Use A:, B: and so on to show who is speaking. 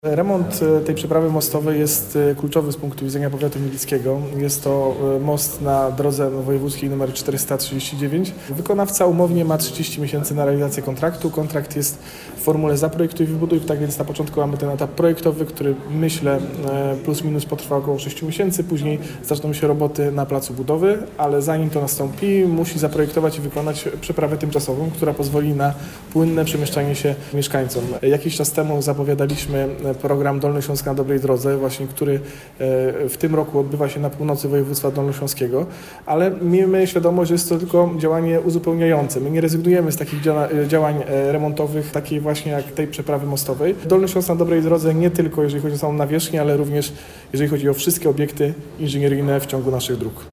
A: Remont tej przeprawy mostowej jest kluczowy z punktu widzenia powiatu mielickiego. Jest to most na drodze wojewódzkiej nr 439. Wykonawca umownie ma 30 miesięcy na realizację kontraktu. Kontrakt jest w formule zaprojektuj, wybuduj, tak więc na początku mamy ten etap projektowy, który myślę plus minus potrwa około 6 miesięcy. Później zaczną się roboty na placu budowy, ale zanim to nastąpi, musi zaprojektować i wykonać przeprawę tymczasową, która pozwoli na płynne przemieszczanie się mieszkańcom. Jakiś czas temu zapowiadaliśmy program Dolny Śląsk na dobrej drodze, właśnie który w tym roku odbywa się na północy województwa dolnośląskiego, ale miejmy świadomość, że jest to tylko działanie uzupełniające. My nie rezygnujemy z takich działań remontowych, takiej właśnie jak tej przeprawy mostowej. Dolny Śląsk na dobrej drodze nie tylko jeżeli chodzi o samą nawierzchnię, ale również jeżeli chodzi o wszystkie obiekty inżynieryjne w ciągu naszych dróg.